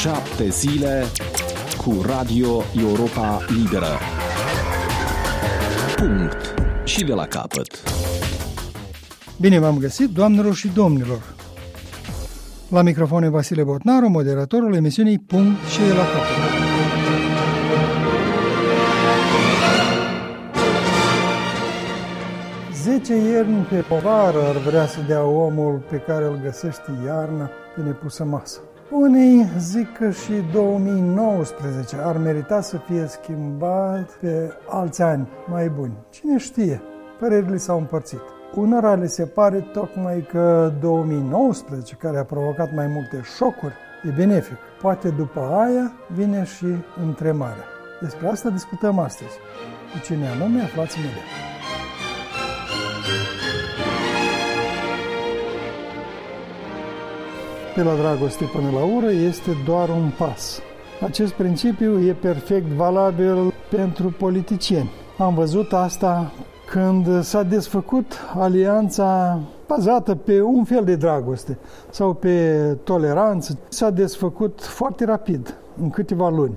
7 zile cu Radio Europa Liberă. Punct. Și de la capăt. Bine v-am găsit, doamnelor și domnilor. La microfon e Vasile Botnaru, moderatorul emisiunii Punct și de la capăt. Zece ierni pe povară ar vrea să dea omul pe care îl găsește iarna pe nepusă masă. Unii zic că și 2019 ar merita să fie schimbat pe alți ani mai buni. Cine știe? Părerile s-au împărțit. Unora le se pare tocmai că 2019, care a provocat mai multe șocuri, e benefic. Poate după aia vine și întremarea. Despre asta discutăm astăzi. Cu cine anume, aflați imediat. De la dragoste până la ură este doar un pas. Acest principiu e perfect valabil pentru politicieni. Am văzut asta când s-a desfăcut alianța bazată pe un fel de dragoste sau pe toleranță. S-a desfăcut foarte rapid, în câteva luni.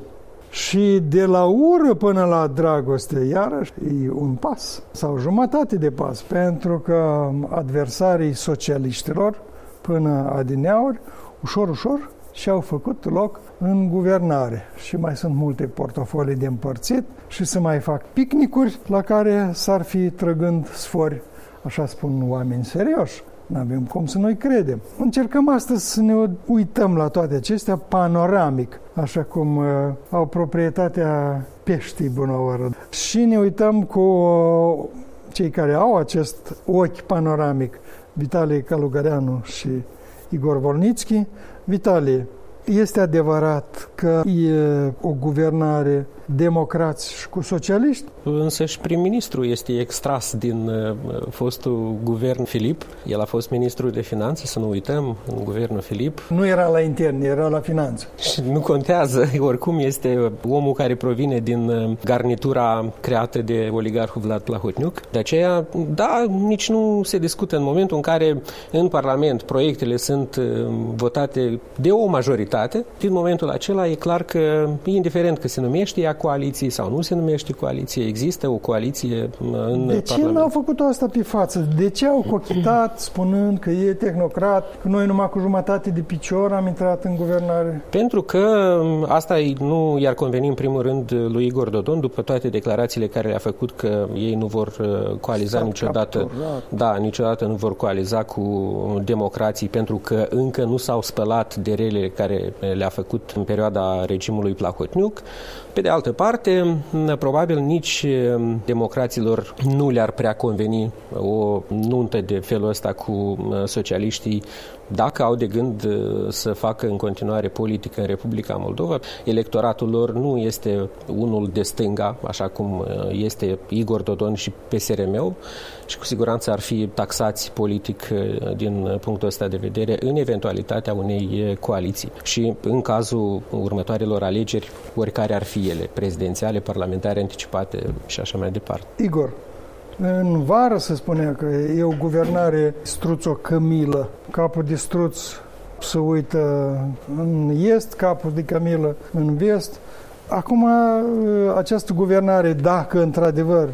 Și de la ură până la dragoste, iarăși, e un pas sau jumătate de pas, pentru că adversarii socialiștilor până adineauri, ușor, și-au făcut loc în guvernare. Și mai sunt multe portofolii de împărțit și se mai fac picnicuri la care s-ar fi trăgând sfori, așa spun oameni serioși. N-avem cum să noi credem. Încercăm astăzi să ne uităm la toate acestea panoramic, așa cum au proprietatea peștii bunăoară. Și ne uităm cu cei care au acest ochi panoramic, Vitalie Calugăreanu și Igor Volnitski. Vitalie, este adevărat că e o guvernare democrați și cu socialiști? Însă și prim-ministru este extras din fostul guvern Filip. El a fost ministru de finanțe, să nu uităm, în guvernul Filip. Nu era la intern, era la finanțe. Și nu contează, oricum este omul care provine din garnitura creată de oligarhul Vlad Plahotniuc. De aceea, da, nici nu se discută în momentul în care în Parlament proiectele sunt votate de o majoritate. Din momentul acela e clar că, indiferent că se numește ea coaliție sau nu se numește coaliție, există o coaliție în Parlament. De ce nu au făcut asta pe față? De ce au cochitat spunând că e tehnocrat, că noi numai cu jumătate de picior am intrat în guvernare? Pentru că asta nu i-ar conveni în primul rând lui Igor Dodon, după toate declarațiile care le-a făcut că ei nu vor coaliza niciodată. Da, niciodată nu vor coaliza cu democrații pentru că încă nu s-au spălat de relele care le-a făcut în perioada regimului Plahotniuc. Pe de altă parte, probabil nici democraților nu le-ar prea conveni o nuntă de felul ăsta cu socialiștii dacă au de gând să facă în continuare politică în Republica Moldova. Electoratul lor nu este unul de stânga, așa cum este Igor Dodon și PSRM-ul, și cu siguranță ar fi taxați politic din punctul ăsta de vedere în eventualitatea unei coaliții. Și în cazul următoarelor alegeri, oricare ar fi ele, prezidențiale, parlamentare, anticipate și așa mai departe. Igor, în vară se spunea că e o guvernare struțo-cămilă. Capul de struț se uită în est, capul de cămilă în vest. Acum, această guvernare, dacă într-adevăr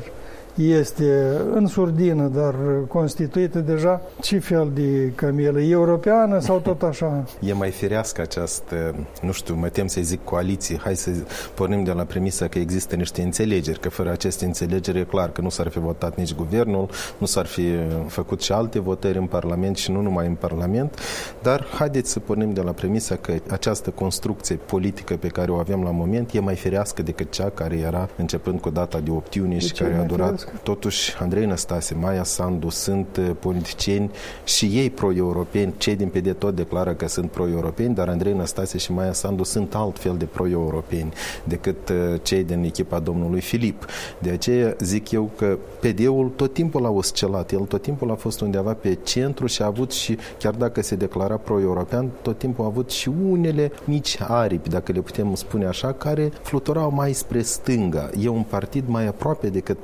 este în surdină, dar constituită deja, ce fel de cămilă? Europeană sau tot așa? E mai firească această, nu știu, mă tem să-i zic coaliție. Hai să pornim de la premisa că există niște înțelegeri, că fără aceste înțelegeri e clar că nu s-ar fi votat nici guvernul, nu s-ar fi făcut și alte votări în Parlament și nu numai în Parlament, dar haideți să pornim de la premisa că această construcție politică pe care o avem la moment e mai firească decât cea care era începând cu data de 8 iunie și care a durat. Totuși, Andrei Năstase, Maia Sandu sunt politicieni și ei pro-europeni. Cei din PD tot declară că sunt pro-europeni, dar Andrei Năstase și Maia Sandu sunt altfel de pro-europeni decât cei din echipa domnului Filip. De aceea zic eu că PD-ul tot timpul a oscilat. El tot timpul a fost undeva pe centru și a avut și, chiar dacă se declara pro-european, tot timpul a avut și unele mici aripi, dacă le putem spune așa, care fluturau mai spre stânga. E un partid mai aproape decât partidul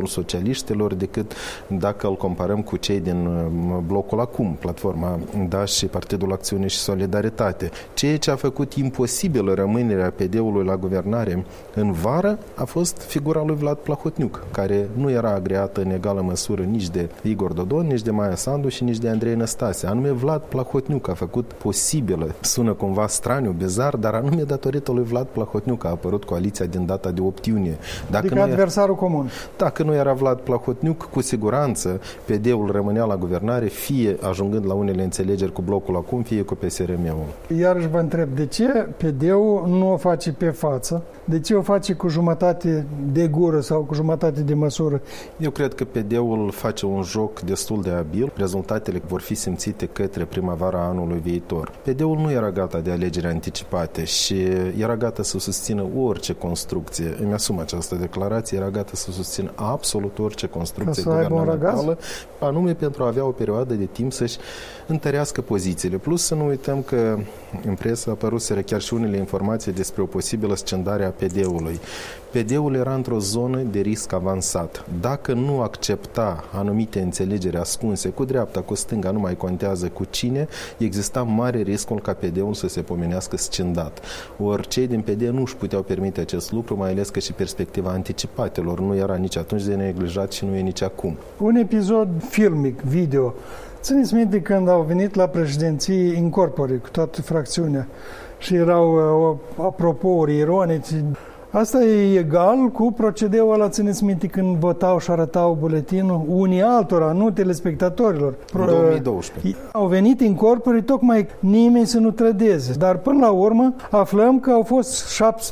Partidul Socialiștilor decât dacă îl comparăm cu cei din blocul acum, platforma DAS și Partidul Acțiune și Solidaritate. Ceea ce a făcut imposibilă rămânerea PD-ului la guvernare în vară a fost figura lui Vlad Plahotniuc, care nu era agreată în egală măsură nici de Igor Dodon, nici de Maia Sandu și nici de Andrei Năstase. Anume Vlad Plahotniuc a făcut posibilă, sună cumva straniu, bizar, dar anume datorită lui Vlad Plahotniuc a apărut coaliția din data de 8 iunie. Adică adversarul comun. Dacă nu era Vlad Plahotniuc, cu siguranță PD-ul rămânea la guvernare, fie ajungând la unele înțelegeri cu blocul acum, fie cu PSRM-ul. Iarăși vă întreb, de ce PD-ul nu o face pe față? De ce o face cu jumătate de gură sau cu jumătate de măsură? Eu cred că PD-ul face un joc destul de abil. Rezultatele vor fi simțite către primăvara anului viitor. PD-ul nu era gata de alegeri anticipate și era gata să susțină orice construcție. Îmi asum această declarație, era gata să susțină absolut orice construcție guvernamentală, anume pentru a avea o perioadă de timp să-și întărească pozițiile. Plus să nu uităm că în presă apăruseră chiar și unele informații despre o posibilă scindare a PD-ului. PD-ul era într-o zonă de risc avansat. Dacă nu accepta anumite înțelegeri ascunse cu dreapta, cu stânga, nu mai contează cu cine, exista mare riscul ca PD-ul să se pomenească scindat. Ori cei din PD nu își puteau permite acest lucru, mai ales că și perspectiva anticipatelor nu era nici atunci de neglijat și nu e nici acum. Un episod filmic, video. Țineți minte când au venit la președinție incorpore cu toată fracțiunea și erau apropouri ironice. Asta e egal cu procedeul ăla, țineți minte, când votau și arătau buletinul unii altora, nu telespectatorilor. În 2012. Au venit incorpore tocmai nimeni să nu trădeze. Dar până la urmă aflăm că au fost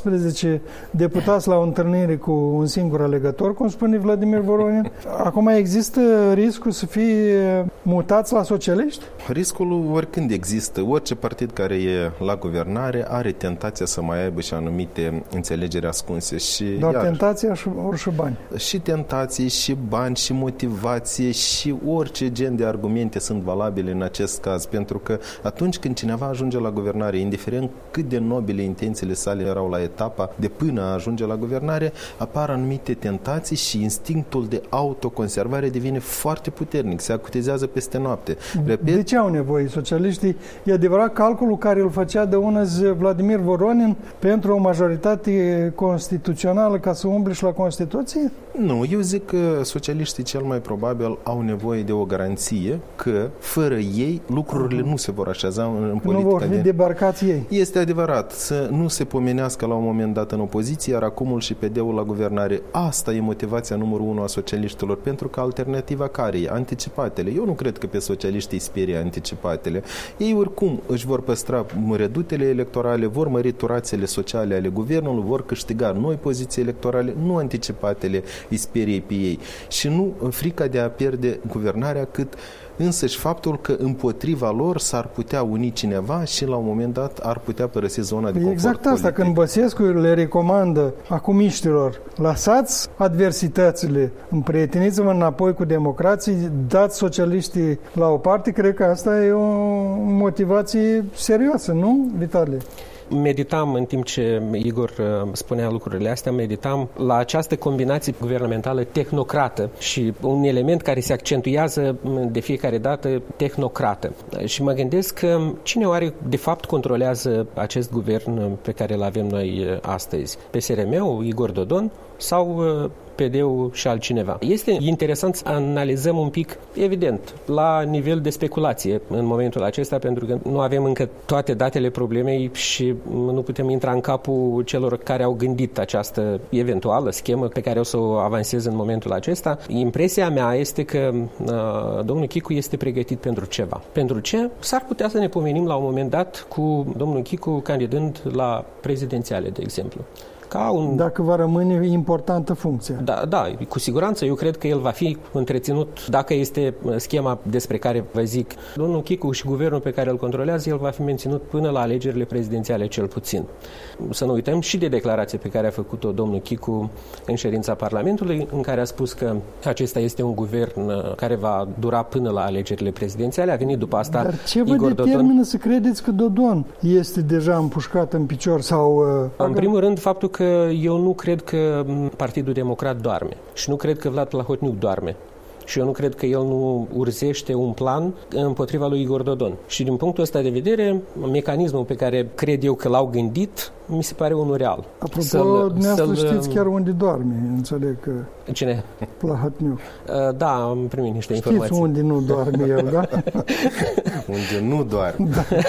17 deputați la o întâlnire cu un singur alegător, cum spune Vladimir Voronin. Acum există riscul să fie mutați la socialiști? Riscul oricând există. Orice partid care e la guvernare are tentația să mai aibă și anumite înțelegeri ascunse. Și doar tentația ori și bani. Și tentații, și bani, și motivație, și orice gen de argumente sunt valabile în acest caz. Pentru că atunci când cineva ajunge la guvernare, indiferent cât de nobile intențiile sale erau la etapa de până a ajunge la guvernare, apar anumite tentații și instinctul de autoconservare devine foarte puternic. Se acutizează peste noapte. Repet, de ce au nevoie socialiștii? E adevărat calculul care îl făcea de unăzi Vladimir Voronin pentru o majoritate constituțională ca să umble și la Constituție? Nu, eu zic că socialiștii cel mai probabil au nevoie de o garanție că fără ei lucrurile nu se vor așeza în politica. Nu vor fi debarcați ei. Este adevărat, să nu se pomenească la un moment dat în opoziție, iar acumul și PD-ul la guvernare. Asta e motivația numărul 1 a socialiștilor, pentru că alternativa care e? Anticipatele. Eu nu cred că pe socialiștii sperie anticipatele. Ei oricum își vor păstra redutele electorale, vor mări turațele sociale ale guvernului, vor câștiga noi poziții electorale, nu anticipatele îi sperie pe ei. Și nu frica de a pierde guvernarea, cât însăși faptul că împotriva lor s-ar putea uni cineva și la un moment dat ar putea părăsi zona de confort exact asta, politic. când Băsescu le recomandă acumiștilor, lăsați adversitățile, împrieteniți-vă înapoi cu democrații, dați socialiștii la o parte, cred că asta e o motivație serioasă, nu, Vitalie? Meditam în timp ce Igor spunea lucrurile astea, meditam la această combinație guvernamentală tehnocrată și un element care se accentuează de fiecare dată, tehnocrată. Și mă gândesc că cine oare de fapt controlează acest guvern pe care îl avem noi astăzi? PSRM-ul, Igor Dodon sau PD-ul și altcineva? Este interesant să analizăm un pic, evident, la nivel de speculație în momentul acesta, pentru că nu avem încă toate datele problemei și nu putem intra în capul celor care au gândit această eventuală schemă pe care o să o avansez în momentul acesta. Impresia mea este că domnul Chicu este pregătit pentru ceva. Pentru ce? S-ar putea să ne pomenim la un moment dat cu domnul Chicu candidând la prezidențiale, de exemplu. Dacă va rămâne importantă funcția. Da, cu siguranță. Eu cred că el va fi întreținut, dacă este schema despre care vă zic, domnul Chicu și guvernul pe care îl controlează, el va fi menținut până la alegerile prezidențiale cel puțin. Să nu uităm și de declarația pe care a făcut-o domnul Chicu în ședința Parlamentului, în care a spus că acesta este un guvern care va dura până la alegerile prezidențiale. A venit după asta Dar ce vă determină să credeți că Dodon este deja împușcat în picior? Sau? În primul rând, faptul că că eu nu cred că Partidul Democrat doarme și nu cred că Vlad Plahotniuc doarme. Și eu nu cred că el nu urzește un plan împotriva lui Igor Dodon. Și din punctul ăsta de vedere, mecanismul pe care cred eu că l-au gândit, mi se pare unul real. Apropo, dumneavoastră știți chiar unde doarme, înțeleg că... Cine? Plahotniuc. Da, am primit niște informații. Știți unde nu doarme el, da? Unde nu doarme.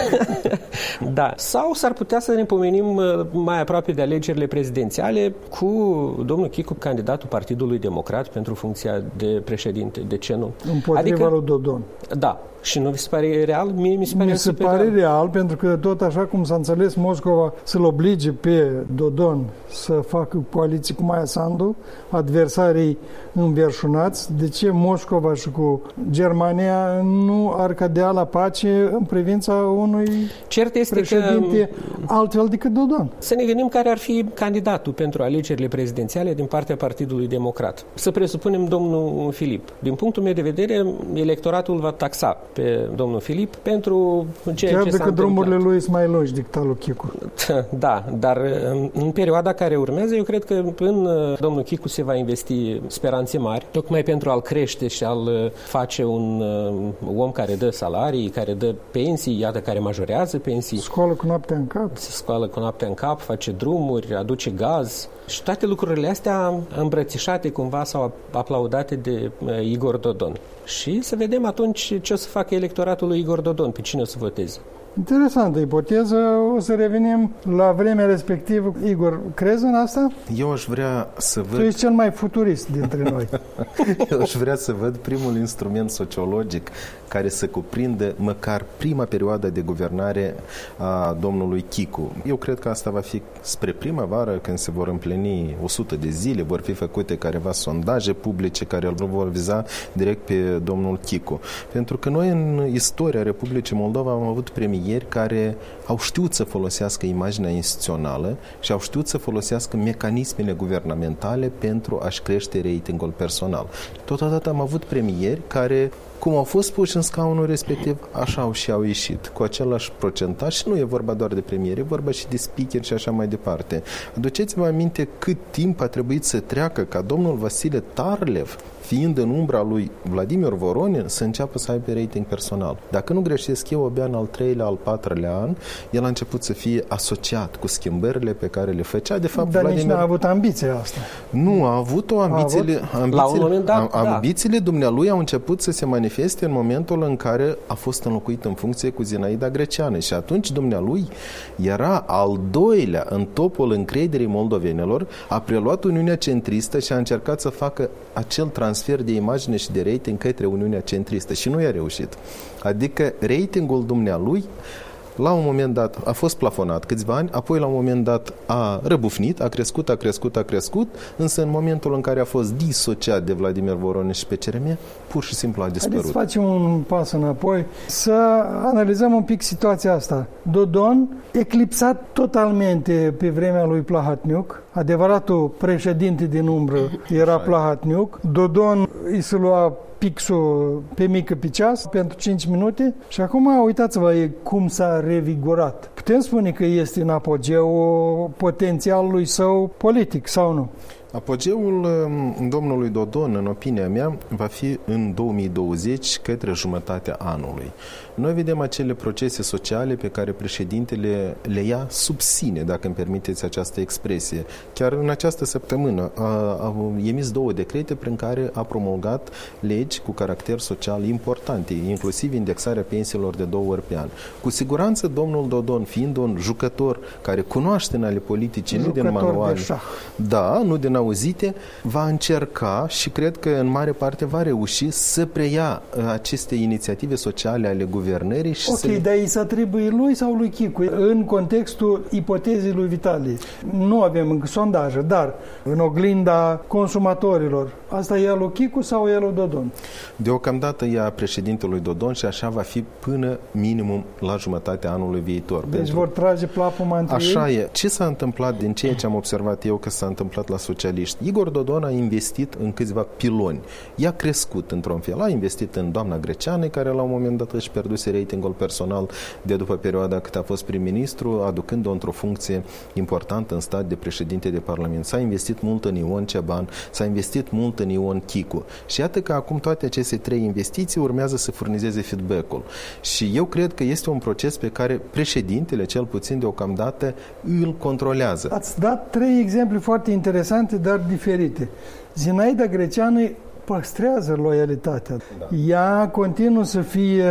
Da. Sau s-ar putea să ne pomenim mai aproape de alegerile prezidențiale cu domnul Chicu, candidatul Partidului Democrat pentru funcția de președinte. De ce nu? Împotriva lui Dodon. Da. Și nu vi se pare real? Mie mi se pare real, pentru că tot așa cum s-a înțeles, Moscova să-l oblige pe Dodon să facă coaliții cu Maia Sandu, adversarii înverșunați. De ce Moscova și cu Germania nu ar cădea la pace în privința unui cert este președinte altfel decât Dodon? Să ne gândim care ar fi candidatul pentru alegerile prezidențiale din partea Partidului Democrat. Să presupunem domnul Filip. Din punctul meu de vedere, electoratul va taxa pe domnul Filip pentru ceea ce s-a întâmplat. Chiar dacă drumurile lui sunt mai lungi decât al lui Chicu. Da, dar în perioada care urmează, eu cred că în domnul Chicu se va investi speranțe mari, tocmai pentru a-l crește și a-l face un om care dă salarii, care dă pensii, iată, care majorează pensii. Scoală cu noaptea în cap. Se scoală cu noaptea în cap, face drumuri, aduce gaz și toate lucrurile astea îmbrățișate cumva sau aplaudate de Igor Dodon. Și să vedem atunci ce o să facă electoratul lui Igor Dodon, pe cine o să voteze. Interesantă ipoteză, o să revenim la vremea respectivă. Igor, crezi în asta? Eu aș vrea să văd... Tu ești cel mai futurist dintre noi. Eu aș vrea să văd primul instrument sociologic care să cuprindă măcar prima perioadă de guvernare a domnului Chicu. Eu cred că asta va fi spre primăvară, când se vor împlini 100 de zile, vor fi făcute careva sondaje publice care îl vor viza direct pe domnul Chicu. Pentru că noi în istoria Republicii Moldova am avut premieri care au știut să folosească imaginea instituțională și au știut să folosească mecanismele guvernamentale pentru a-și crește ratingul personal. Totodată am avut premieri care, cum au fost puși în scaunul respectiv, așa au ieșit, cu același procentaj. Și nu e vorba doar de premieri, e vorba și de speaker și așa mai departe. Aduceți-vă aminte cât timp a trebuit să treacă ca domnul Vasile Tarlev, fiind în umbra lui Vladimir Voronin, să înceapă să aibă rating personal. Dacă nu greșesc eu, abia în al 3-lea, al 4-lea an, el a început să fie asociat cu schimbările pe care le făcea. De fapt, dar Vladimir... nici n-a avut ambiția asta. Nu, a avut o ambiție. La un moment dat, ambițiile dumnealui au început să se manifeste în momentul în care a fost înlocuit în funcție cu Zinaida Greceanu. Și atunci dumnealui era al doilea în topul încrederii moldovenilor, a preluat Uniunea Centristă și a încercat să facă acel transfer de imagine și de rating către Uniunea Centristă și nu i-a reușit. Adică ratingul dumnealui la un moment dat a fost plafonat câțiva ani, apoi la un moment dat a răbufnit, a crescut, însă în momentul în care a fost disociat de Vladimir Voronin și pe CRM, pur și simplu a dispărut. Haideți să facem un pas înapoi, să analizăm un pic situația asta. Dodon, eclipsat totalmente pe vremea lui Plahotniuc, adevăratul președinte din umbră era Plahotniuc, Dodon îi se lua pixul pe mică pe ceas pentru 5 minute și acum uitați-vă cum s-a revigorat. Putem spune că este în apogeu potențialului său politic sau nu? Apogeul domnului Dodon, în opinia mea, va fi în 2020 către jumătatea anului. Noi vedem acele procese sociale pe care președintele le ia sub sine, dacă îmi permiteți această expresie. Chiar în această săptămână a emis 2 decrete prin care a promulgat legi cu caracter social importante, inclusiv indexarea pensiilor de 2 ori pe an. Cu siguranță, domnul Dodon, fiind un jucător care cunoaște în ale politicii, nu din manuale, da, nu din auzite, va încerca și cred că în mare parte va reuși să preia aceste inițiative sociale ale guvernării și dar îi se atribuie lui sau lui Chicu? În contextul ipotezei lui Vitalie. Nu avem încă sondaje, dar în oglinda consumatorilor, asta e lui Chicu sau e lui Dodon? Deocamdată e a președintelui Dodon și așa va fi până minimum la jumătatea anului viitor. Deci vor trage plapuma între ei? Așa e. Ce s-a întâmplat din ceea ce am observat eu că s-a întâmplat la socialiști socialiști. Igor Dodon a investit în câțiva piloni. I-a crescut într-un fel. A investit în doamna Greceană, care la un moment dat își pierduse ratingul personal de după perioada cât a fost prim-ministru, aducând-o într-o funcție importantă în stat de președinte de Parlament. S-a investit mult în Ion Ceban, s-a investit mult în Ion Chicu. Și iată că acum toate aceste 3 investiții urmează să furnizeze feedback-ul. Și eu cred că este un proces pe care președintele, cel puțin deocamdată, îl controlează. Ați dat 3 exemple foarte interesante, dar diferite. Zinaida Greceană păstrează loialitatea. Da. Ea continuă să fie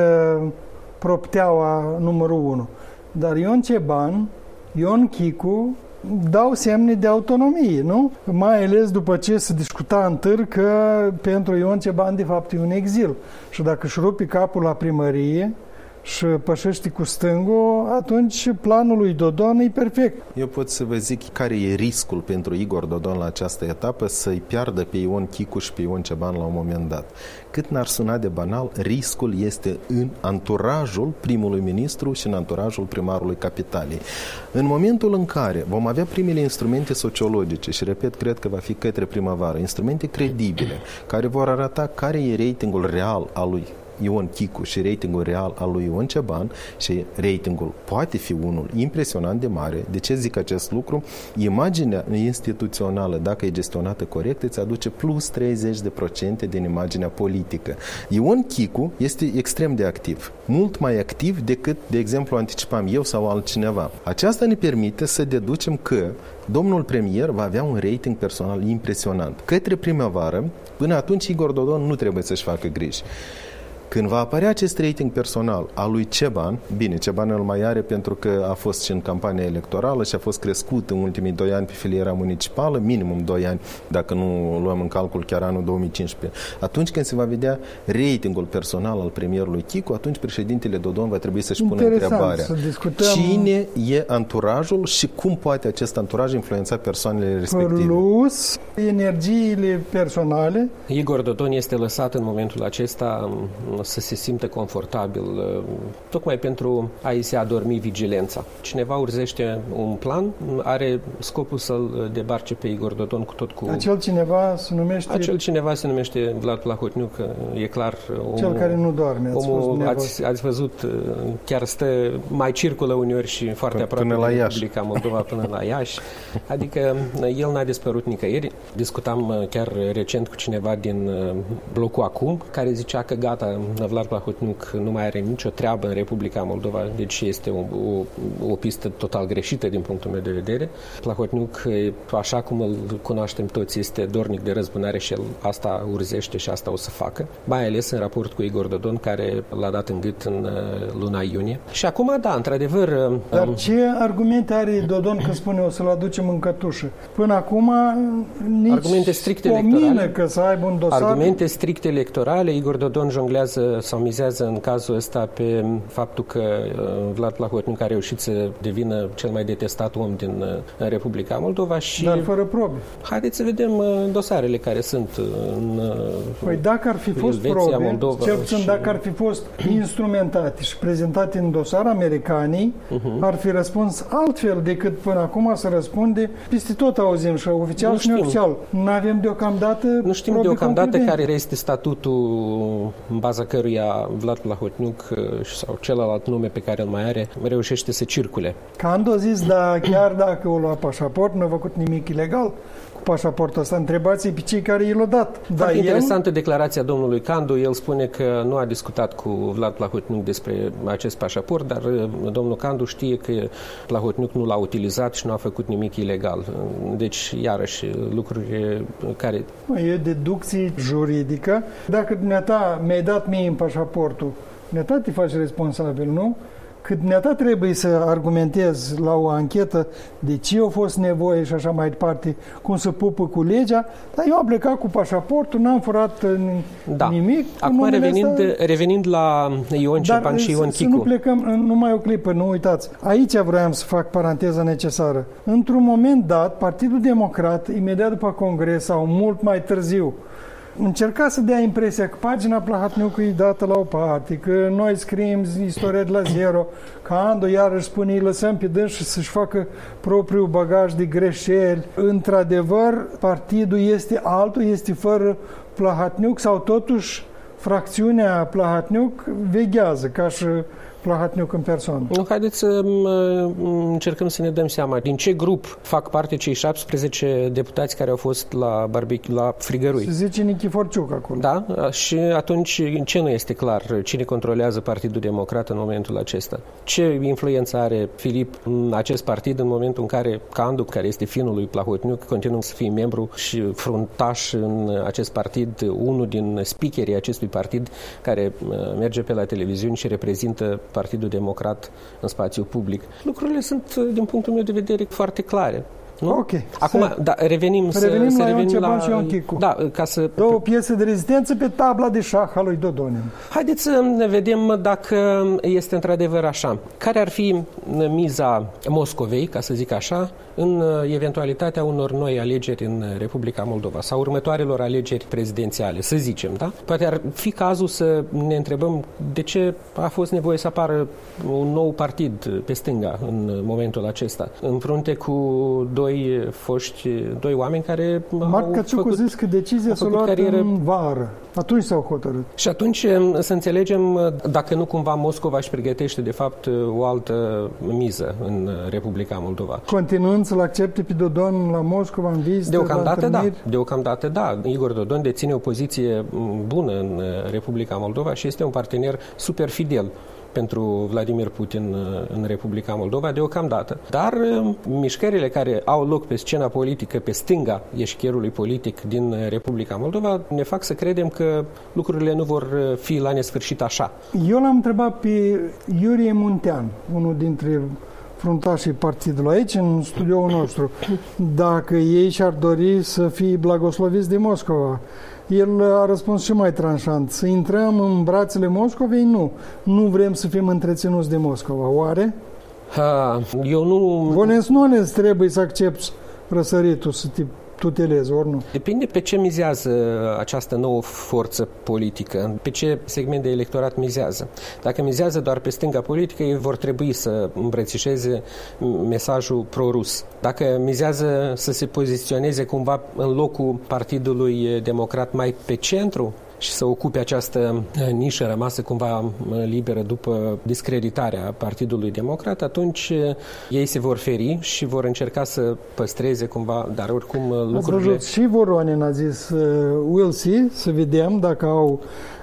propteaua numărul 1. Dar Ion Ceban, Ion Chicu dau semne de autonomie, nu? Mai ales după ce se discuta în târg că pentru Ion Ceban de fapt e un exil. Și dacă își rupi capul la primărie și pășește cu stângul, atunci planul lui Dodon e perfect. Eu pot să vă zic care e riscul pentru Igor Dodon la această etapă, să-i piardă pe Ion Chicu și pe Ion Ceban la un moment dat. Cât n-ar suna de banal, riscul este în anturajul primului ministru și în anturajul primarului capitalei. În momentul în care vom avea primele instrumente sociologice, și repet, cred că va fi către primăvară, instrumente credibile, care vor arăta care e ratingul real al lui Ion Chicu și ratingul real al lui Ion Ceban, și ratingul poate fi unul impresionant de mare. De ce zic acest lucru? Imaginea instituțională, dacă e gestionată corect, îți aduce plus 30% din imaginea politică. Ion Chicu este extrem de activ, mult mai activ decât, de exemplu, anticipam eu sau altcineva. Aceasta ne permite să deducem că domnul premier va avea un rating personal impresionant. Către primăvară, până atunci Igor Dodon nu trebuie să-și facă griji. Când va apărea acest rating personal al lui Ceban, bine, Ceban îl mai are pentru că a fost și în campania electorală și a fost crescut în ultimii 2 ani pe filiera municipală, minimum 2 ani, dacă nu luăm în calcul chiar anul 2015. Atunci când se va vedea ratingul personal al premierului Chicu, atunci președintele Dodon va trebui să-și pună întrebarea. Cine e anturajul și cum poate acest anturaj influența persoanele respective? Plus energiile personale. Igor Dodon este lăsat în momentul acesta să se simtă confortabil, tocmai pentru a-i se adormi vigilența. Cineva urzește un plan, are scopul să-l debarce pe Igor Dodon cu tot cu... Acel cineva se numește Vlad Plahotniuc, e clar. Cel care nu doarme. Ați văzut, chiar mai circulă uneori și foarte aproape de Republica Moldova până la Iași. Adică el n-a dispărut nicăieri. Discutam chiar recent cu cineva din blocul Acum, care zicea că gata, Vlad Plahotniuc nu mai are nicio treabă în Republica Moldova, deci este o pistă total greșită din punctul meu de vedere. Plahotniuc, așa cum îl cunoaștem toți, este dornic de răzbunare și el asta urzește și asta o să facă, mai ales în raport cu Igor Dodon, care l-a dat în gât în luna iunie. Și acum, da, într-adevăr... Dar ce argumente are Dodon când spune o să-l aducem în cătușă? Până acum nici argumente strict electorale, că să aibă un dosar... Argumente strict electorale. Igor Dodon jonglează sau mizează în cazul ăsta pe faptul că Vlad Plahotniuc a reușit să devină cel mai detestat om din Republica Moldova și... Dar fără probe. Haideți să vedem dosarele care sunt în Păi dacă ar fi fost probe, Moldova, cel puțin dacă ar fi fost instrumentate și prezentate în dosar americanii, ar fi răspuns altfel decât până acum să răspunde. Peste tot auzim și oficial și neoficial. Nu avem deocamdată Nu știm deocamdată care este statutul în baza căruia Vlad Plahotniuc sau celălalt nume pe care îl mai are reușește să circule. Candu a zis, da, chiar dacă o lua pașaport, nu a făcut nimic ilegal cu pașaportul ăsta. Întrebați-i pe cei care i l-au dat. Foarte interesantă declarația domnului Candu. El spune că nu a discutat cu Vlad Plahotniuc despre acest pașaport, dar domnul Candu știe că Plahotniuc nu l-a utilizat și nu a făcut nimic ilegal. Deci, iarăși, lucruri care... E deducție juridică. Dacă dumneata mi-ai dat mie în pașaportul, dumneata te faci responsabil, nu? Cât dumneata trebuie să argumentezi la o anchetă de ce a fost nevoie și așa mai departe, cum să pupă cu legea, dar eu am plecat cu pașaportul, n-am furat nimic. Acum revenind la Ion Ceban și Ion Chicu. Să nu plecăm numai o clipă, nu uitați. Aici vreau să fac paranteza necesară. Într-un moment dat, Partidul Democrat, imediat după Congres sau mult mai târziu, încerca să dea impresia că pagina Plahotniuc e dată la o parte, că noi scriem istoria de la zero, că Andu iarăși spune, îi lăsăm pe dânsi să-și facă propriul bagaj de greșeli. Într-adevăr, partidul este altul, este fără Plahotniuc sau totuși fracțiunea Plahotniuc veghează ca și Plahotniuc în persoană. Haideți să încercăm să ne dăm seama din ce grup fac parte cei 17 deputați care au fost la la frigărui. Se zice Nichiforciuc acolo. Da? Și atunci ce nu este clar? Cine controlează Partidul Democrat în momentul acesta? Ce influență are Filip în acest partid în momentul în care Candu, care este finul lui Plahotniuc, continuă să fie membru și fruntaș în acest partid, unul din speakerii acestui partid care merge pe la televiziuni și reprezintă Partidul Democrat în spațiu public. Lucrurile sunt, din punctul meu de vedere, foarte clare. Nu? Ok. Acum, revenim la ca să... Două piese de rezistență pe tabla de șah a lui Dodon. Haideți să ne vedem dacă este într-adevăr așa. Care ar fi miza Moscovei, ca să zic așa, în eventualitatea unor noi alegeri în Republica Moldova sau următoarelor alegeri prezidențiale, să zicem, da? Poate ar fi cazul să ne întrebăm de ce a fost nevoie să apară un nou partid pe stânga în momentul acesta, în frunte cu doi oameni care Marc Căciucu a zis că decizia s-a luat în vară. Atunci s-au hotărât. Și atunci să înțelegem dacă nu cumva Moscova își pregătește de fapt o altă miză în Republica Moldova. Continuând să-l accepte pe Dodon la Moscova în vizită, Deocamdată da. Igor Dodon deține o poziție bună în Republica Moldova și este un partener super fidel pentru Vladimir Putin în Republica Moldova deocamdată. Dar mișcările care au loc pe scena politică, pe stânga eșcherului politic din Republica Moldova, ne fac să credem că lucrurile nu vor fi la nesfârșit așa. Eu l-am întrebat pe Iurie Muntean, unul dintre fruntașii partidului aici, în studioul nostru, dacă ei și-ar dori să fie blagosloviți de Moscova. El a răspuns și mai tranșant. Să intrăm în brațele Moscovei? Nu. Nu vrem să fim întreținuți de Moscova. Oare? Eu nu... Vonens nonens trebuie să accepti răsăritul, să te tutelezi, ori nu? Depinde pe ce mizează această nouă forță politică, pe ce segment de electorat mizează. Dacă mizează doar pe stânga politică, ei vor trebui să îmbrățișeze mesajul pro-rus. Dacă mizează să se poziționeze cumva în locul Partidului Democrat mai pe centru și să ocupe această nișă rămasă cumva liberă după discreditarea Partidului Democrat, atunci ei se vor feri și vor încerca să păstreze cumva, dar oricum lucrurile... Și Voronin a zis, we'll see, să vedem dacă au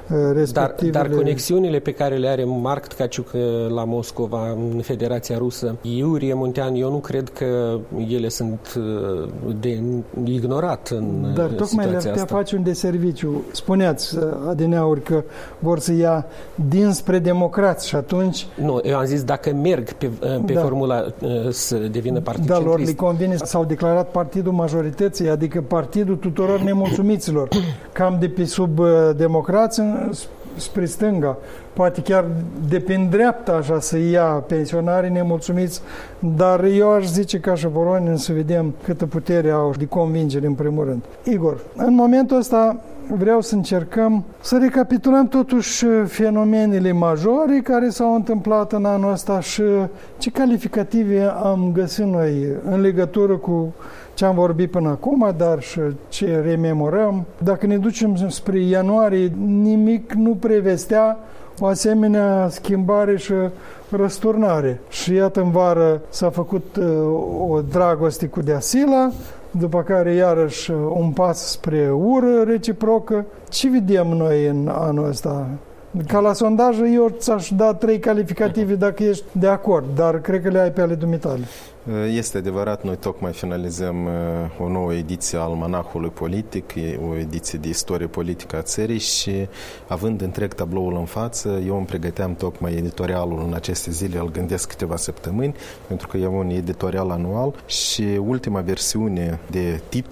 Dar conexiunile pe care le are Marc Tkaciuc la Moscova, în Federația Rusă, Iurie Muntean, eu nu cred că ele sunt de ignorat în Dar tocmai le-ar putea face un deserviciu. Spuneați adineauri că vor să ia dinspre democrați și atunci... Nu, eu am zis dacă merg pe formula să devină partid centrist. Dar lor le convine, s-au declarat partidul majorității, adică partidul tuturor nemulțumiților, cam de pe sub democrați spre stânga, poate chiar de pe dreapta așa să ia pensionarii nemulțumiți, dar eu aș zice ca și Voronin să vedem câtă putere au de convingere în primul rând. Igor, în momentul ăsta vreau să încercăm să recapitulăm totuși fenomenele majore care s-au întâmplat în anul ăsta și ce calificative am găsit noi în legătură cu ce am vorbit până acum, dar și ce rememorăm. Dacă ne ducem spre ianuarie, nimic nu prevestea o asemenea schimbare și răsturnare. Și iată, în vară s-a făcut o dragoste cu Deasila, după care iarăși un pas spre ură reciprocă. Ce vedem noi în anul ăsta? Ca la sondaj, eu ți-aș da 3 calificative dacă ești de acord, dar cred că le ai pe ale dumitale. Este adevărat, noi tocmai finalizăm o nouă ediție al Almanahului Politic, o ediție de istorie politică a țării și având întreg tabloul în față, eu îmi pregăteam tocmai editorialul în aceste zile, îl gândesc câteva săptămâni, pentru că e un editorial anual și ultima versiune de titlu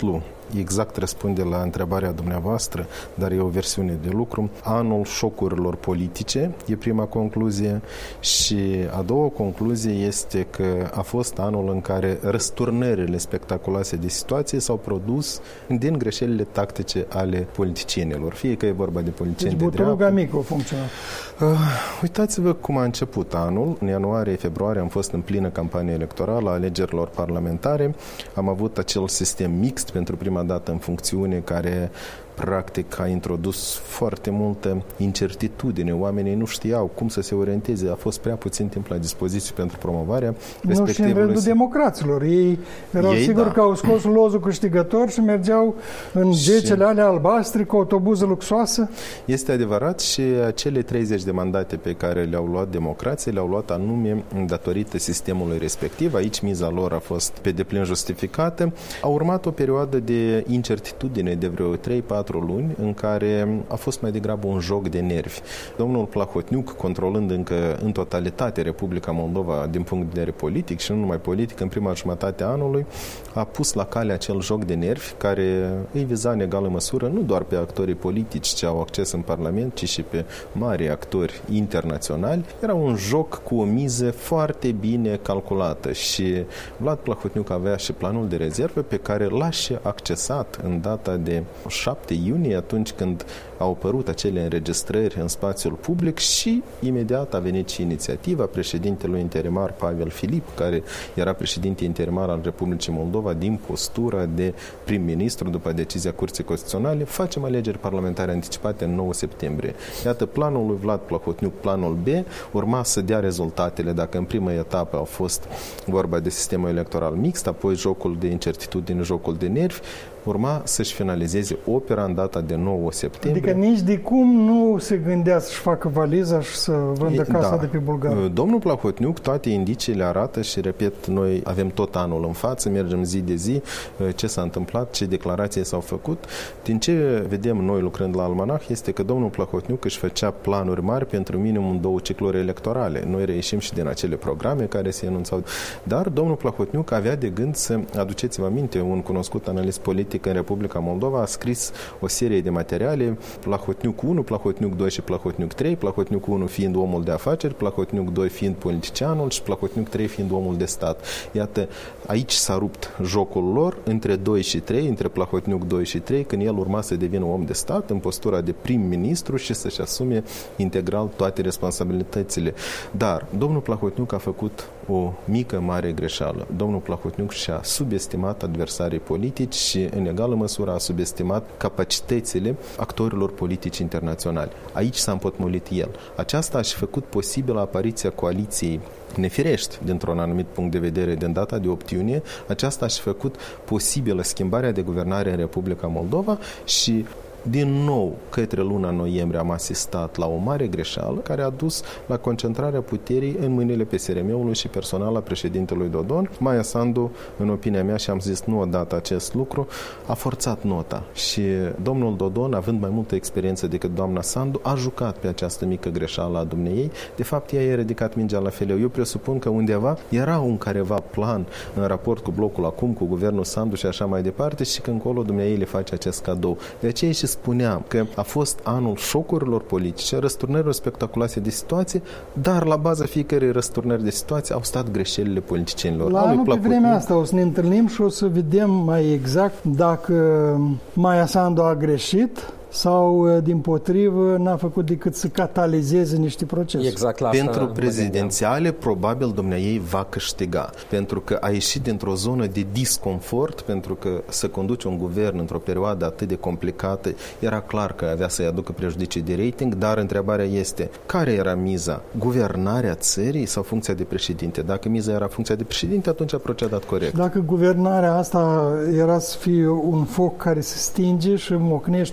exact răspunde la întrebarea dumneavoastră, dar e o versiune de lucru. Anul șocurilor politice e prima concluzie și a doua concluzie este că a fost anul în care răsturnările spectaculoase de situație s-au produs din greșelile tactice ale politicienilor, fie că e vorba de politicieni de dreapta. Buturuga mică a funcționat. Uitați-vă cum a început anul. În ianuarie-februarie am fost în plină campanie electorală a alegerilor parlamentare. Am avut acel sistem mixt pentru prima dată în funcțiune care practic a introdus foarte multă incertitudine. Oamenii nu știau cum să se orienteze. A fost prea puțin timp la dispoziție pentru promovarea respectivului. Nu și în rândul democraților. Ei erau siguri că au scos lozul câștigător și mergeau în gecele alea albastre cu autobuză luxoasă. Este adevărat și acele 30 de mandate pe care le-au luat democrații le-au luat anume datorită sistemului respectiv. Aici miza lor a fost pe deplin justificată. A urmat o perioadă de incertitudine de vreo 3-4 luni în care a fost mai degrabă un joc de nervi. Domnul Plahotniuc, controlând încă în totalitate Republica Moldova din punct de vedere politic și nu numai politic, în prima jumătate a anului, a pus la cale acel joc de nervi care îi viza în egală măsură nu doar pe actorii politici ce au acces în Parlament, ci și pe mari actori internaționali. Era un joc cu o miză foarte bine calculată și Vlad Plahotniuc avea și planul de rezervă pe care l-a și accesat în data de 7 iunie, atunci când au apărut acele înregistrări în spațiul public și imediat a venit și inițiativa președintelui interimar Pavel Filip, care era președinte interimar al Republicii Moldova din postura de prim-ministru după decizia Curții Constituționale. Facem alegeri parlamentare anticipate în 9 septembrie. Iată, planul lui Vlad Plahotniuc, planul B, urma să dea rezultatele. Dacă în prima etapă au fost vorba de sistemul electoral mixt, apoi jocul de incertitudine, jocul de nervi, urma să-și finalizeze opera în data de 9 septembrie. Adică nici de cum nu se gândea să-și facă valiza și să vândă casa de pe bulgar. Domnul Plahotniuc, toate indiciile arată și, repet, noi avem tot anul în față, mergem zi de zi, ce s-a întâmplat, ce declarații s-au făcut. Din ce vedem noi lucrând la Almanach este că domnul Plahotniuc își făcea planuri mari pentru minimum 2 cicluri electorale. Noi reieșim și din acele programe care se enunțau. Dar domnul Plahotniuc avea de gând să, aduceți-vă aminte, un cunoscut analist politic în Republica Moldova a scris o serie de materiale, Plahotniuc 1, Plahotniuc 2 și Plahotniuc 3, Plahotniuc 1 fiind omul de afaceri, Plahotniuc 2 fiind politicianul și Plahotniuc 3 fiind omul de stat. Iată, aici s-a rupt jocul lor între 2 și 3, între Plahotniuc 2 și 3, când el urma să devină om de stat în postura de prim-ministru și să-și asume integral toate responsabilitățile. Dar domnul Plahotniuc a făcut o mică, mare greșeală. Domnul Plahotniuc și-a subestimat adversarii politici și în egală măsură a subestimat capacitățile actorilor politici internaționali. Aici s-a împotmolit el. Aceasta a și făcut posibilă apariția coaliției nefirești, dintr-un anumit punct de vedere, din data de 8 iunie, aceasta a și făcut posibilă schimbarea de guvernare în Republica Moldova și din nou, către luna noiembrie am asistat la o mare greșeală care a dus la concentrarea puterii în mâinile PSRM-ului și personal a președintelui Dodon. Maia Sandu, în opinia mea, și am zis nu odată acest lucru, a forțat nota și domnul Dodon, având mai multă experiență decât doamna Sandu, a jucat pe această mică greșeală a dumneiei. De fapt, ea i-a ridicat mingea la feleu. Eu presupun că undeva era un careva plan în raport cu blocul acum, cu guvernul Sandu și așa mai departe și că încolo dumneiei le face acest cadou. De aceea și spuneam că a fost anul șocurilor politice, răsturnărilor spectaculoase de situație, dar la baza fiecărei răsturnări de situație au stat greșelile politicienilor. La anul pe vremea asta o să ne întâlnim și o să vedem mai exact dacă Maia Sandu a greșit sau, dimpotrivă, n-a făcut decât să catalizeze niște procese. Exact la asta. Pentru prezidențiale, probabil dumneaei va câștiga, pentru că a ieșit dintr-o zonă de disconfort, pentru că să conduci un guvern într-o perioadă atât de complicată, era clar că avea să-i aducă prejudicii de rating, dar întrebarea este, care era miza? Guvernarea țării sau funcția de președinte? Dacă miza era funcția de președinte, atunci a procedat corect. Dacă guvernarea asta era să fie un foc care se stinge și mocnește până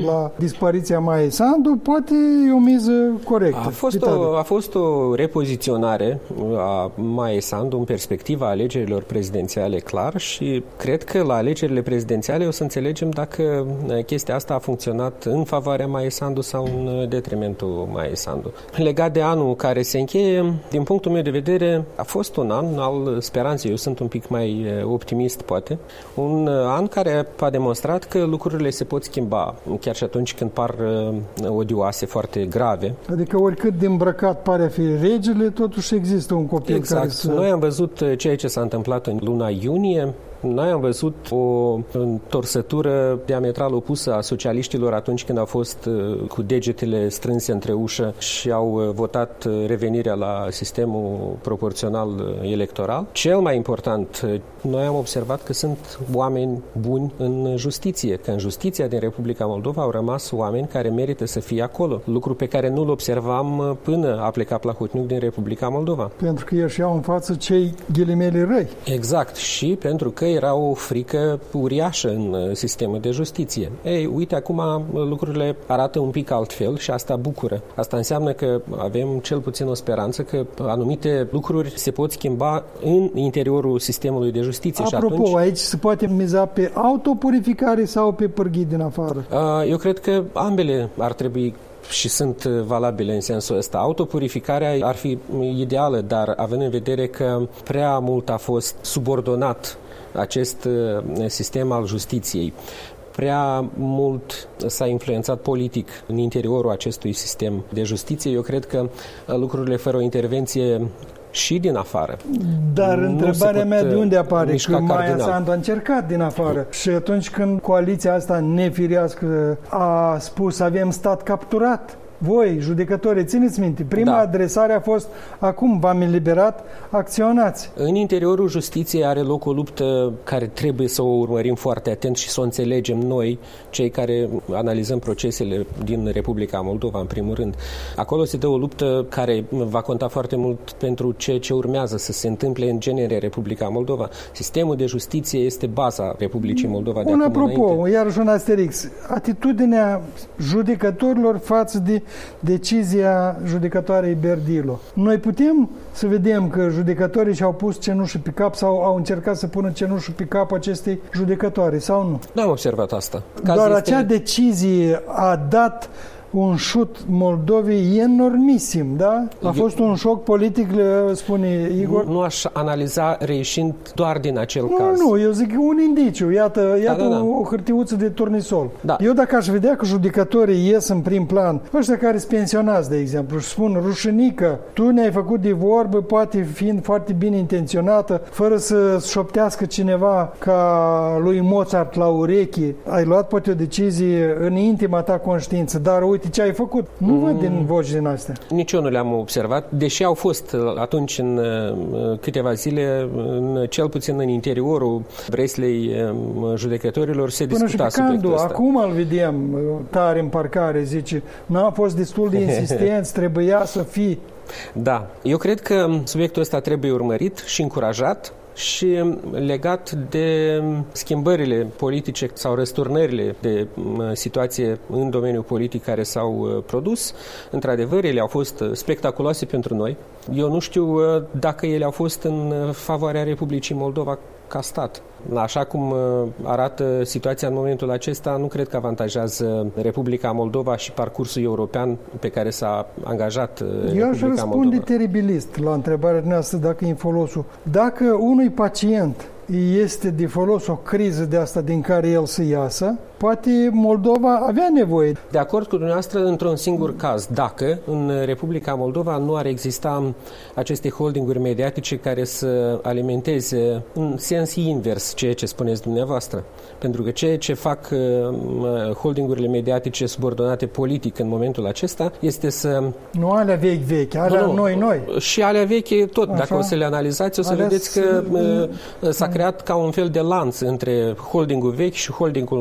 la dispariția Maiei Sandu, poate e o miză corectă. A fost o repoziționare a Maiei Sandu în perspectiva alegerilor prezidențiale, clar, și cred că la alegerile prezidențiale o să înțelegem dacă chestia asta a funcționat în favoarea Maiei Sandu sau în detrimentul Maiei Sandu. Legat de anul care se încheie, din punctul meu de vedere, a fost un an al speranței. Eu sunt un pic mai optimist, poate. Un an care a demonstrat că lucrurile se pot schimba, chiar și atunci când par odioase, foarte grave. Adică oricât de îmbrăcat pare a fi regele, totuși există un copil care să... Noi am văzut ceea ce s-a întâmplat în luna iunie. Noi am văzut o întorsătură diametral opusă a socialiștilor atunci când au fost cu degetele strânse între ușă și au votat revenirea la sistemul proporțional electoral. Cel mai important, noi am observat că sunt oameni buni în justiție, că în justiția din Republica Moldova au rămas oameni care merită să fie acolo, lucru pe care nu-l observam până a plecat Plahotniuc din Republica Moldova. Pentru că își iau în față cei ghilimele răi. Exact, și pentru că era o frică uriașă în sistemul de justiție. Ei, uite, acum lucrurile arată un pic altfel și asta bucură. Asta înseamnă că avem cel puțin o speranță că anumite lucruri se pot schimba în interiorul sistemului de justiție. Apropo, și atunci, aici se poate miza pe autopurificare sau pe pârghii din afară? Eu cred că ambele ar trebui și sunt valabile în sensul ăsta. Autopurificarea ar fi ideală, dar având în vedere că prea mult a fost subordonat acest sistem al justiției, prea mult s-a influențat politic în interiorul acestui sistem de justiție, eu cred că lucrurile fără o intervenție și din afară. Dar întrebarea mea de unde apare? Că Maia Sandu a încercat din afară. Și atunci când coaliția asta nefirească a spus avem stat capturat, voi, judecătorii, țineți minte, prima adresare a fost acum v-am eliberat, acționați. În interiorul justiției are loc o luptă care trebuie să o urmărim foarte atent și să o înțelegem noi, cei care analizăm procesele din Republica Moldova, în primul rând. Acolo se dă o luptă care va conta foarte mult pentru ce urmează să se întâmple în genere Republica Moldova. Sistemul de justiție este baza Republicii Moldova de acum apropo, înainte. Iarăși un asterix, atitudinea judecătorilor față de decizia judecătoarei Berdilo. Noi putem să vedem că judecătorii și-au pus cenușă pe cap sau au încercat să pună cenușă pe cap acestei judecătoare sau nu? Nu am observat asta. Doar acea decizie a dat un șut Moldovei enormisim, da? A fost un șoc politic, spune Igor. Nu aș analiza reieșind doar din acel caz. Nu, eu zic un indiciu. Iată o hârtiuță de turnisol. Da. Eu dacă aș vedea că judecătorii ies în prim plan, ăștia care sunt pensionați, de exemplu, și spun, rușinică, tu ne-ai făcut de vorbă, poate fiind foarte bine intenționată, fără să șoptească cineva ca lui Mozart la ureche, ai luat poate o decizie în intima ta conștiință, dar uite ce ai făcut. Nu văd din voci din astea. Nici eu nu le-am observat, deși au fost atunci în câteva zile, cel puțin în interiorul breslei judecătorilor, se discuta subiectul ăsta. Acum îl vedem tare în parcare, zice, n-a fost destul de insistenți, trebuia să fie. Da, eu cred că subiectul ăsta trebuie urmărit și încurajat și legat de schimbările politice sau răsturnările de situație în domeniul politic care s-au produs. Într-adevăr, ele au fost spectaculoase pentru noi. Eu nu știu dacă ele au fost în favoarea Republicii Moldova ca stat. Așa cum arată situația în momentul acesta, nu cred că avantajează Republica Moldova și parcursul european pe care s-a angajat Republica Moldova. Eu aș răspunde teribilist la întrebarea noastră dacă e în folosul. Dacă unui pacient este de folos o criză de asta din care el să iasă, poate Moldova avea nevoie. De acord cu dumneavoastră, într-un singur caz, dacă în Republica Moldova nu ar exista aceste holdinguri mediatice care să alimenteze în sens invers ceea ce spuneți dumneavoastră. Pentru că ceea ce fac holdingurile mediatice subordonate politic în momentul acesta este să... Nu alea vechi, alea noi. Și alea vechi tot. Așa? Dacă o să le analizați, o să vedeți că s-a creat ca un fel de lanț între holdingul vechi și holdingul nou, care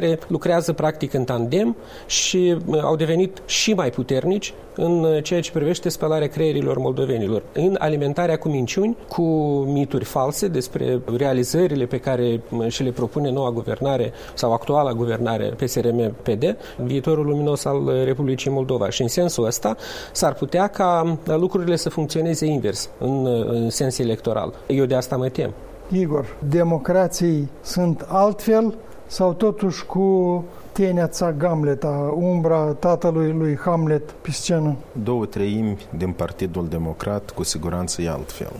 care lucrează practic în tandem și au devenit și mai puternici în ceea ce privește spălarea creierilor moldovenilor, în alimentarea cu minciuni, cu mituri false despre realizările pe care și le propune noua guvernare sau actuala guvernare PSRM-PD, viitorul luminos al Republicii Moldova. Și în sensul ăsta s-ar putea ca lucrurile să funcționeze invers, în sens electoral. Eu de asta mă tem. Igor, democrații sunt altfel sau totuși cu teneața Gamleta, umbra tatălui lui Hamlet pe scenă? 2/3 din Partidul Democrat cu siguranță e altfel.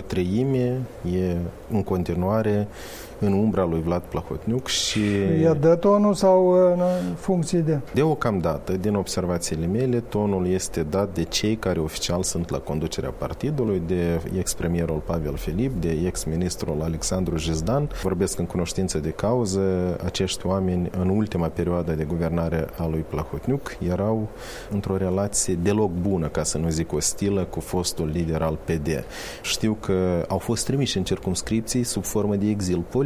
1/3 e în continuare în umbra lui Vlad Plahotniuc și... I-a dat tonul sau în funcție de? Deocamdată, din observațiile mele, tonul este dat de cei care oficial sunt la conducerea partidului, de ex-premierul Pavel Filip, de ex-ministrul Alexandru Jizdan. Vorbesc în cunoștință de cauză, acești oameni în ultima perioadă de guvernare a lui Plahotniuc erau într-o relație deloc bună, ca să nu zic ostilă, cu fostul lider al PD. Știu că au fost trimiși în circumscripții sub formă de exil politic,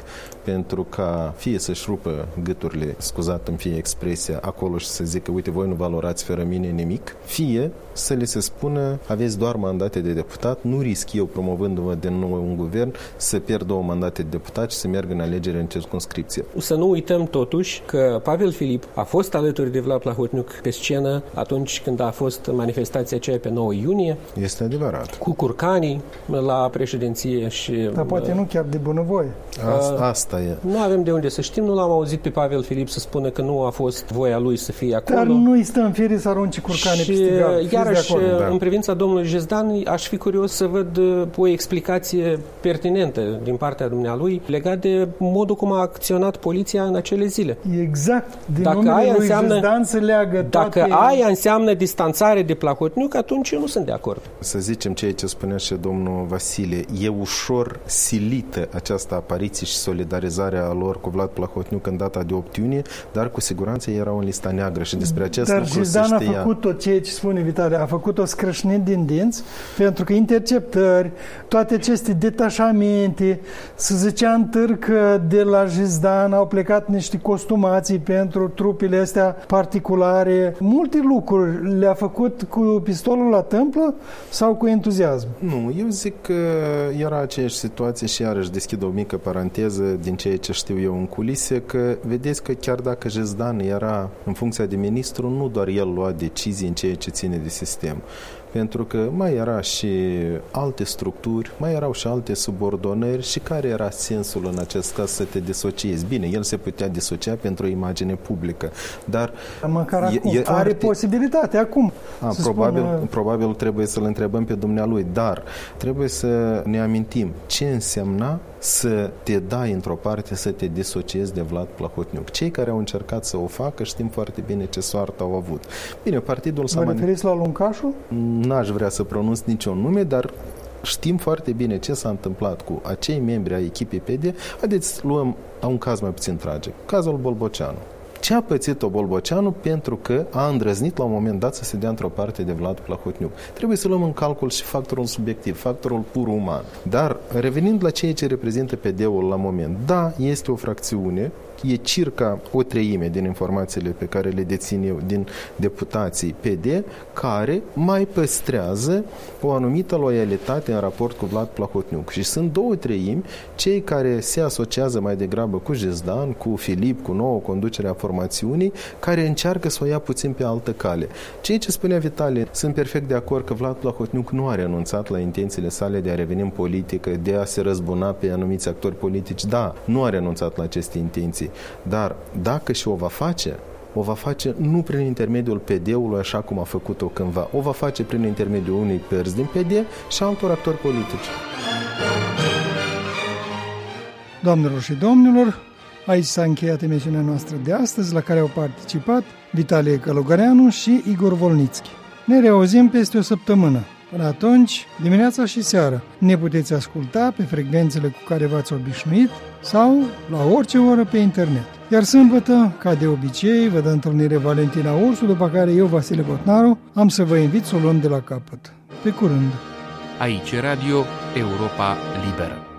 pentru ca fie să-și rupă gâturile, scuzat-mi fie expresia, acolo și să zică, uite, voi nu valorați fără mine nimic, fie să le se spună, aveți doar mandate de deputat, nu risc eu, promovându-vă din nou un guvern, să pierd 2 mandate de deputat și să meargă în alegere în circumscripție. Să nu uităm totuși că Pavel Filip a fost alături de Vlad Plahotniuc pe scenă atunci când a fost manifestația aceea pe 9 iunie. Este adevărat. Cu curcanii la președinție și... Dar poate nu chiar de bunăvoie. Asta e. Nu avem de unde să știm, nu l-am auzit pe Pavel Filip să spună că nu a fost voia lui să fie acolo. Dar nu-i stă în fire să arunce curcanii peste gard. Iarăși, în privința domnului Jizdan, aș fi curios să văd o explicație pertinentă din partea dumnealui legat de modul cum a acționat poliția în acele zile. Exact. Din numele lui Jizdan se leagă toate... Dacă aia înseamnă distanțare de Plahotniuc, atunci eu nu sunt de acord. Să zicem ceea ce spunea și domnul Vasile, e ușor silită această apariție și solidarizarea lor cu Vlad Plahotniuc în data de 8 iunie, dar cu siguranță erau în lista neagră și despre acest lucru se știa. Dar Jizdan a făcut tot ceea ce spune Vitalie, a făcut-o scrâșnind din dinți, pentru că interceptări, toate aceste detașamente, să zicea în târg că de la Jizdan au plecat niște costumații pentru trupele astea particulare. Multe lucruri le-a făcut cu pistolul la tâmplă sau cu entuziasm? Nu, eu zic că era aceeași situație și iarăși deschid o mică paranteză din ceea ce știu eu în culise, că vedeți că chiar dacă Jizdan era în funcția de ministru, nu doar el lua decizii în ceea ce ține de sistem. Pentru că mai era și alte structuri, mai erau și alte subordonări și care era sensul în acest caz să te disociezi? Bine, el se putea disocia pentru o imagine publică, dar... Măcar acum. Are posibilitate acum. Probabil trebuie să-l întrebăm pe dumnealui, dar trebuie să ne amintim ce însemna să te dai într-o parte, să te disociezi de Vlad Plahotniuc. Cei care au încercat să o facă știm foarte bine ce soartă au avut. Bine, partidul s-a... Vă referiți la Luncașul? N-aș vrea să pronunț niciun nume, dar știm foarte bine ce s-a întâmplat cu acei membri ai echipei PD. Haideți, luăm un caz mai puțin tragic. Cazul Bolboceanu. Ce a pățit-o Bolboceanu pentru că a îndrăznit la un moment dat să se dea într-o parte de Vlad Plahotniuc? Trebuie să luăm în calcul și factorul subiectiv, factorul pur uman. Dar, revenind la ceea ce reprezintă PD-ul la moment, da, este o fracțiune, e circa 1/3 din informațiile pe care le dețin eu din deputații PD, care mai păstrează o anumită loialitate în raport cu Vlad Plahotniuc. Și sunt 2/3 cei care se asociază mai degrabă cu Jizdan, cu Filip, cu nouă conducere a formațiunii, care încearcă să o ia puțin pe altă cale. Ceea ce spunea Vitalie, sunt perfect de acord că Vlad Plahotniuc nu a renunțat la intențiile sale de a reveni în politică, de a se răzbuna pe anumiți actori politici. Da, nu a renunțat la aceste intenții. Dar dacă și o va face nu prin intermediul PD-ului așa cum a făcut-o cândva. O va face prin intermediul unui părți din PD și altor actori politici. Doamnelor și domnilor, aici s-a încheiat emisiunea noastră de astăzi, la care au participat Vitalie Călugăreanu și Igor Volnițchi. Ne reauzim peste o săptămână. Până atunci, dimineața și seara, ne puteți asculta pe frecvențele cu care v-ați obișnuit sau la orice oră pe internet. Iar sâmbătă, ca de obicei, vă dă întâlnire Valentina Ursu, după care eu, Vasile Botnaru, am să vă invit să o luăm de la capăt. Pe curând! Aici Radio Europa Liberă.